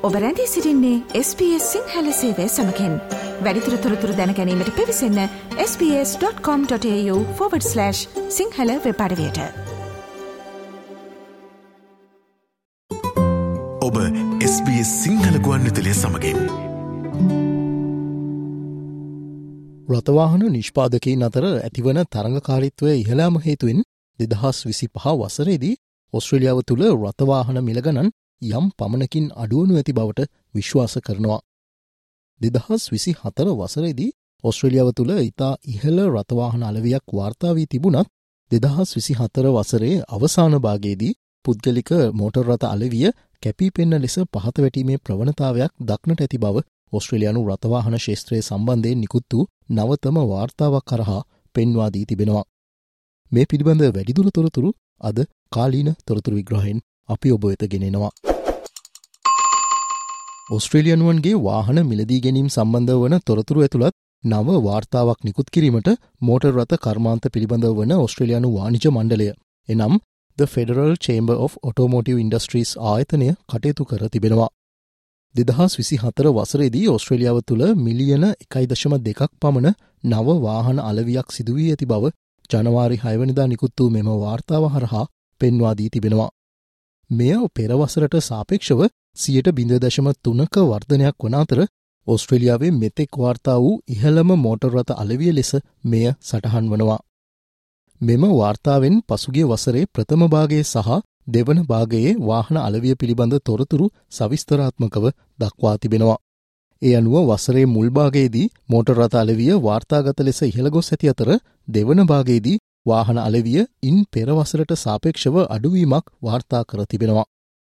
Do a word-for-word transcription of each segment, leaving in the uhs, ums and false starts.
ඔබ රැඳී සිටින්නේ එස් බී එස් සිංහල සේවය සමගින්. වැඩිදුර තොරතුරු දැන ගැනීමට පිවිසන්න S B S dot com dot AU forward slash Sinhala web අඩවියට. ඔබ එස් බී එස් සිංහල ගුවන්විදුලිය සමගින්. රථවාහන නිෂ්පාදකයින් අතර ඇතිවන තරඟකාරීත්වය ඉහළ යාම හේතුවෙන් දෙදහස් විසිපහ වසරේදී ඕස්ට්‍රේලියාව තුළ රථවාහන මිල ගණන් යම් පමණකින් අඩුවනු ඇති බවට විශ්වාස කරනවා. දෙදහස් විසිහතර වසරේදී ඕස්ට්‍රේලියාව තුළ ඉතා ඉහළ රථවාහන අලවියක් වාර්තා වී තිබුණත් දෙදහස් විසිහතර වසරේ අවසාන භාගයේදී පුද්ගලික මෝටර් රථ අලවිය කැපී පෙනෙන ලෙස පහත වැටීමේ ප්‍රවණතාවයක් දක්නට ඇති බව ඕස්ට්‍රේලියානු රථවාහන ශේෂ්ත්‍රයේ සම්බන්ධයෙන් නිකුත් වූ නවතම වාර්තාවක් කරහා පෙන්වා දී තිබෙනවා. මේ පිළිබඳ වැඩිදුර තොරතුරු අද කාලීන තොරතුරු විග්‍රහයෙන් අපි ඔබ වෙත ගෙනෙනවා. ඕස්ට්‍රේලියානුවන්ගේ වාහන මිලදී ගැනීම සම්බන්ධ වන තොරතුරු ඇතුළත් නව වාර්තාවක් නිකුත් කිරීමට මෝටර් රථ කර්මාන්ත පිළිබඳව වන ඕස්ට්‍රේලියානු වාණිජ මණ්ඩලය එනම් The Federal Chamber of Automotive Industries ආයතනය කටයුතු කර තිබෙනවා. දෙදහස් විසිහතර වසරේදී ඕස්ට්‍රේලියාව තුළ මිලියන එකයි දශම දෙකක් පමණ නව වාහන අලවියක් සිදුවී ඇති බව ජනවාරි හයවනිදා නිකුත් වූ මෙම වාර්තාව හරහා පෙන්වා දී තිබෙනවා. මෙය පෙර වසරට සාපේක්ෂව සියයට බිඳ දශම තුනක වර්ධනයක් වන අතර ඕස්ට්‍රේලියාවේ මෙතෙක් වාර්තා වූ ඉහළම මෝටර් රථ අලවිය ලෙස මෙය සටහන් වනවා. මෙම වාර්තාවෙන් පසුගිය වසරේ ප්‍රථම භාගයේ සහ දෙවන භාගයේ වාහන අලවිය පිළිබඳ තොරතුරු සවිස්තරාත්මකව දක්වා තිබෙනවා. ඒ අනුව වසරේ මුල් භාගයේදී මෝටර් රථ අලවිය වාර්තාගත ලෙස ඉහළ ගොස් ඇති අතර දෙවන භාගයේදී වාහන අලවිය ඉන් පෙර වසරට සාපේක්ෂව අඩුවීමක් වාර්තා කර තිබෙනවා.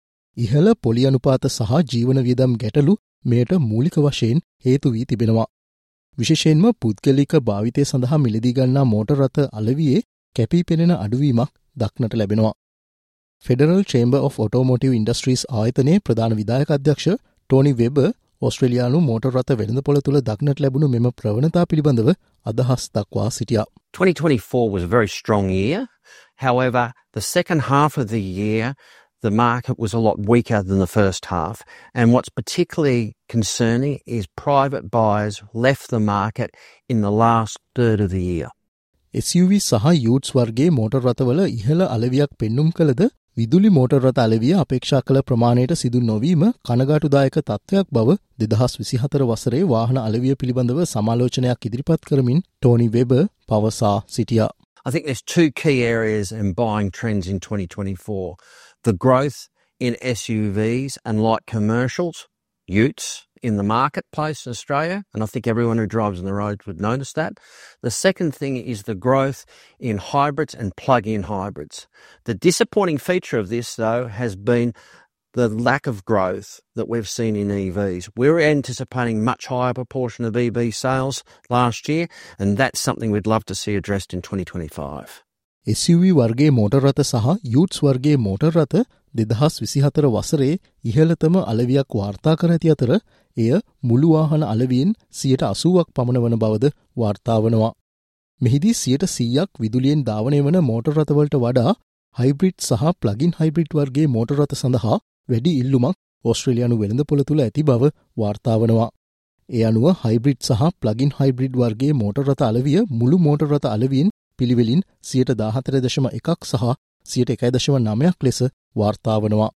ඉහළ පොලි අනුපාත සහ ජීවන වියදම් ගැටලු මෙයට මූලික වශයෙන් හේතු වී තිබෙනවා. විශේෂයෙන්ම පුද්ගලික භාවිතය සඳහා මිලදී ගන්නා මෝටර් රථ අලවියේ කැපී පෙනෙන අඩුවීමක් දක්නට ලැබෙනවා. Federal Chamber of Automotive Industries ආයතනයේ ප්‍රධාන විධායක අධ්‍යක්ෂ ටෝනි වෙබර් ඕස්ට්‍රේලියානු මෝටර් රථ වෙළඳපොළ තුළ දක්නට ලැබුණු මෙම ප්‍රවණතා පිළිබඳව අදහස් දක්වා සිටියා. twenty twenty-four was a very strong year. However, the second half of the year, the market was a lot weaker than the first half. And what's particularly concerning is private buyers left the market in the last third of the year. S U V සහ utes වර්ගයේ motor රථවල ඉහළ අලවියක් පෙන්නුම් කළද විදුලි motor රථ අලවිය අපේක්ෂා කළ ප්‍රමාණයට සිදු නොවීම කනගාටුදායක තත්ත්වයක් බව දෙදහස් විසිහතර වසරේ වාහන අලවිය පිළිබඳව සමාලෝචනයක් ඉදිරිපත් කරමින් ටෝනි වෙබර් පවසා සිටියා. I think there's two key areas in buying trends in twenty twenty-four. The growth in S U Vs and light commercials, utes, in the marketplace in Australia, and I think everyone who drives on the roads would notice that. The second thing is the growth in hybrids and plug-in hybrids. The disappointing feature of this, though, has been the lack of growth that we've seen in E Vs. We were anticipating much higher proportion of E V sales last year, and that's something we'd love to see addressed in twenty twenty-five. S U V වර්ගයේ motor රථ සහ utes වර්ගයේ motor රථ දෙදහස් විසිහතර වසරේ ඉහළතම අලවියක් වාර්තා කර ඇති අතර එය මුළු වාහන අලවියෙන් සියයට අසූවක් පමණ වන බවද වාර්තා වනවා. මෙහිදී සියයට සීයක් විදුලියෙන් ධාවනය වන මෝටර් රථවලට වඩා හයිබ්‍රිඩ් සහ ප්ලගින් හයිබ්‍රිඩ් වර්ගයේ මෝටර් රථ සඳහා වැඩි ඉල්ලුමක් ඕස්ට්‍රේලියානු වෙළඳපොළ තුළ ඇති බව වාර්තා වනවා. ඒ අනුව හයිබ්‍රිඩ් සහ ප්ලගින් හයිබ්‍රිඩ් වර්ගයේ මෝටර් රථ අලවිය මුළු මෝටර් රථ අලවියෙන් පිළිවෙලින් සියයට දාහතර දශම එකක් සහ සියයට එකයි දශම නවයක් ලෙස වාර්තා වනවා.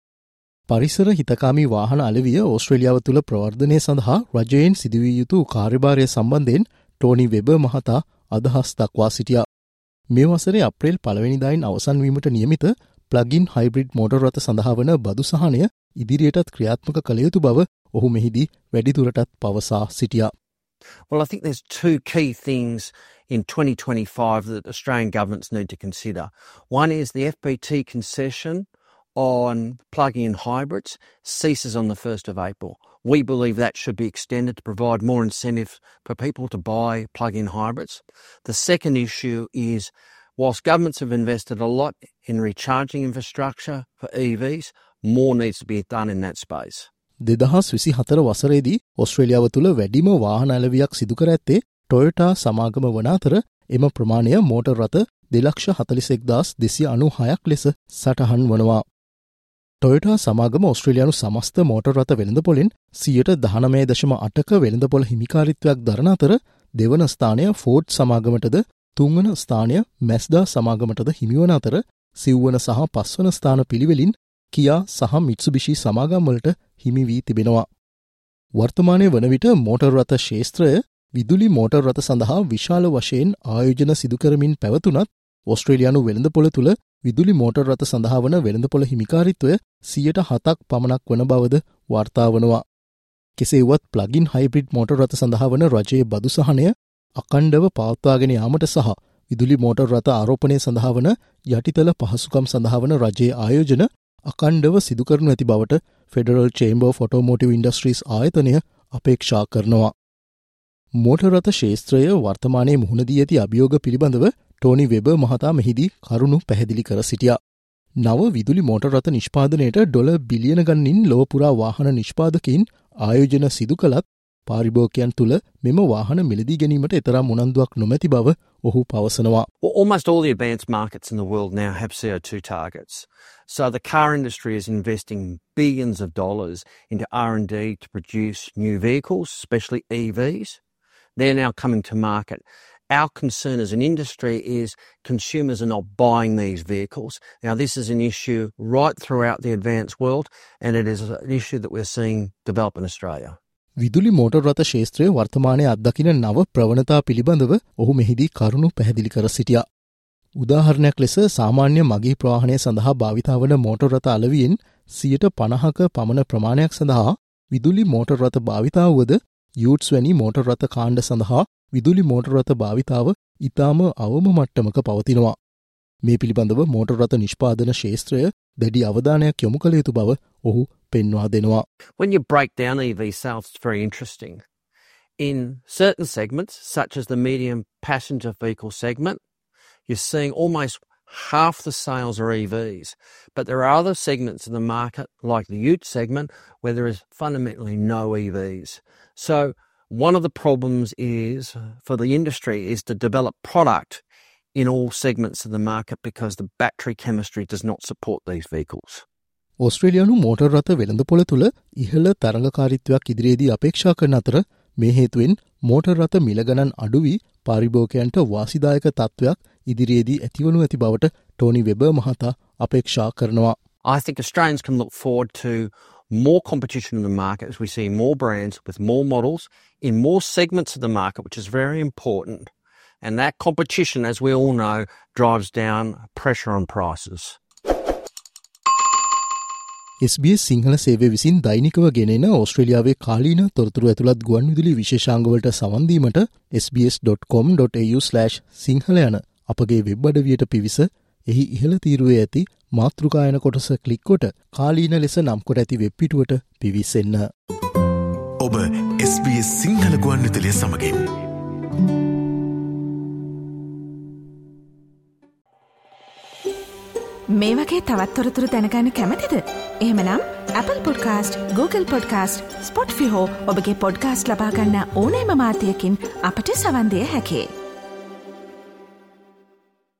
පරිසර හිතකාමී වාහන අලවිය ඕස්ට්‍රේලියාව තුළ ප්‍රවර්ධනය සඳහා රජයෙන් සිදුවිය යුතු කාර්යභාරය සම්බන්ධයෙන් ටෝනි වෙබර් මහතා අදහස් දක්වා සිටියා. මේ වසරේ අප්‍රේල් පළවෙනිදායින් අවසන් වීමට නියමිත ප්ලගින් හයිබ්‍රිඩ් මෝටර් රථ සඳහා වන බදු සහනය ඉදිරියටත් ක්‍රියාත්මක කළ යුතු බව ඔහු මෙහිදී වැඩිදුරටත් පවසා සිටියා. Well, I think there's two key things in twenty twenty-five that Australian governments need to consider. One is the F B T concession on plug-in hybrids ceases on the first of April. We believe that should be extended to provide more incentive for people to buy plug-in hybrids. The second issue is, whilst governments have invested a lot in recharging infrastructure for E Vs, more needs to be done in that space. දෙදහස් විසිහතර වසරේදී ඕස්ට්‍රේලියාව තුළ වැඩිම වාහන අලවියක් සිදු කර ඇත්තේ ටොයොටා සමාගම වන අතර එම ප්‍රමාණය මෝටර් රථ දෙලක්ෂ හතළිස් එක්දාස් දෙසිය අනූහයක් ලෙස සටහන් වනවා. ටොයොටා සමාගම ඔස්ට්‍රේලියානු සමස්ත මෝටර් රථ වෙළඳපොලෙන් සියයට දහනවය දශම අටක වෙළඳපොළ හිමිකාරිත්වයක් දරන අතර දෙවන ස්ථානය ෆෝඩ් සමාගමටද තුන්වන ස්ථානය මැස්දා සමාගමටද හිමිවන අතර සිව්වන සහ පස්වන ස්ථාන පිළිවෙලින් කියා සහ මිත්සුබිෂි සමාගම්වලට හිමි වී තිබෙනවා. වර්තමානය වන විට මෝටර් රථ ක්ෂේත්‍රය විදුලි මෝටර් රථ සඳහා විශාල වශයෙන් ආයෝජන සිදුකරමින් පැවතුනත් ඔස්ට්‍රේලියානු වෙළඳපොළ තුළ විදුලි මෝටර් රථ සඳහා වන වෙළඳපොළ හිමිකාරිත්වය සියයට හතක් පමණක් වන බවද වාර්තා වනවා. කෙසේවත් ප්ලගින් හයිබ්‍රිඩ් මෝටර් රථ සඳහා වන රජයේ බදු සහනය අකණ්ඩව පවත්වාගෙන යාමට සහ විදුලි මෝටර් රථ ආරෝපණය සඳහා වන යටිතල පහසුකම් සඳහා වන රජයේ ආයෝජන අකණ්ඩව සිදුකරනු ඇති බවට Federal Chamber of Automotive Industries ආයතනය අපේක්ෂා කරනවා. මෝටර් රථ ක්ෂේත්‍රය වර්තමානයේ මුහුණ දී ඇති අභියෝග පිළිබඳව ටෝනි වෙබර් මහතා මෙහිදී කරුණු පැහැදිලි කර සිටියා. නව විදුලි මෝටර් රථ නිෂ්පාදනයට ඩොලර් බිලියන ගණනින් ලොව පුරා වාහන නිෂ්පාදකයින් ආයෝජන සිදු කළත් පාරිභෝගිකයන් තුළ මෙම වාහන මිලදී ගැනීමට එතරම් උනන්දුවක් නොමැති බව ඔහු පවසනවා. Well, almost all the advanced markets in the world now have C O two targets. So the car industry is investing billions of dollars into R and D to produce new vehicles, especially E Vs. They're now coming to market. Our concern as an industry is consumers are not buying these vehicles. Now, this is an issue right throughout the advanced world, and it is an issue that we're seeing develop in Australia. විදුලි motor රථ ක්ෂේත්‍රය වර්තමානයේ අත්දකින නව ප්‍රවණතා පිළිබඳව ඔහු මෙහිදී කරුණු පැහැදිලි කර සිටියා. උදාහරණයක් ලෙස සාමාන්‍ය මගී ප්‍රවාහනය සඳහා භාවිතා වන මෝටර් රථ අලවියෙන් සියයට පණහක පමණ ප්‍රමාණයක් සඳහා විදුලි මෝටර් රථ භාවිතාවද යූට්ස් වැනි මෝටර් රථ කාණ්ඩ සඳහා විදුලි මෝටර් රථ භාවිතාව ඉතාම අවම මට්ටමක පවතිනවා. මේ පිළිබඳව මෝටර් රථ නිෂ්පාදන ක්ෂේත්‍රය දැඩි අවධානයක් යොමු කළ යුතු බව ඔහු පෙන්වා දෙනවා. When you break down E V sales, it's very interesting. In certain segments, such as the medium passenger vehicle segment, you're seeing almost half the sales are E Vs. But there are other segments in the market, like the ute segment, where there is fundamentally no E Vs. So one of the problems is for the industry is to develop product in all segments of the market because the battery chemistry does not support these vehicles. ඔස්ට්‍රේලියානු motor රථ වෙළඳපොළ තුළ ඉහළ තරඟකාරීත්වයක් ඉදිරියේදී අපේක්ෂා කරන අතර මේ හේතුවෙන් මෝටර් රථ මිල ගණන් අඩු වී පාරිභෝගිකයන්ට වාසිදායක තත්ත්වයක් ඉදිරියේදී ඇතිවනු ඇති බවට ටෝනි වෙබර් මහතා අපේක්ෂා කරනවා. I think Australians can look forward to more competition in the market as we see more brands with more models in more segments of the market, which is very important. And that competition, as we all know, drives down pressure on prices. S B S Sinhala සේවය විසින් දෛනිකව ගෙනෙන ඔස්ට්‍රේලියාවේ කාලීන තොරතුරු ඇතුළත් ගුවන්විදුලි විශේෂාංගවලට සවන් දීමට s b s dot com dot a u slash Sinhala යන අපගේ වෙබ් අඩවියට පිවිස එහි ඉහළ තීරුවේ ඇති මාතෘකායන කොටස ක්ලික් කොට කාලීන ලෙස නම් කොට ඇති වෙබ් පිටුවට පිවිසෙන්න. ඔබ S B S සිංහල ගුවන්විදුලිය සමගින් මේ වගේ තවත් තොරතුරු දැනගන්න කැමතිද? එහෙමනම් Apple Podcast, Google Podcast, Spotify හෝ ඔබගේ පොඩ්කාස්ට් ලබා ගන්න ඕනෑම මාධ්‍යයකින් අපට සවන් දිය හැකියි.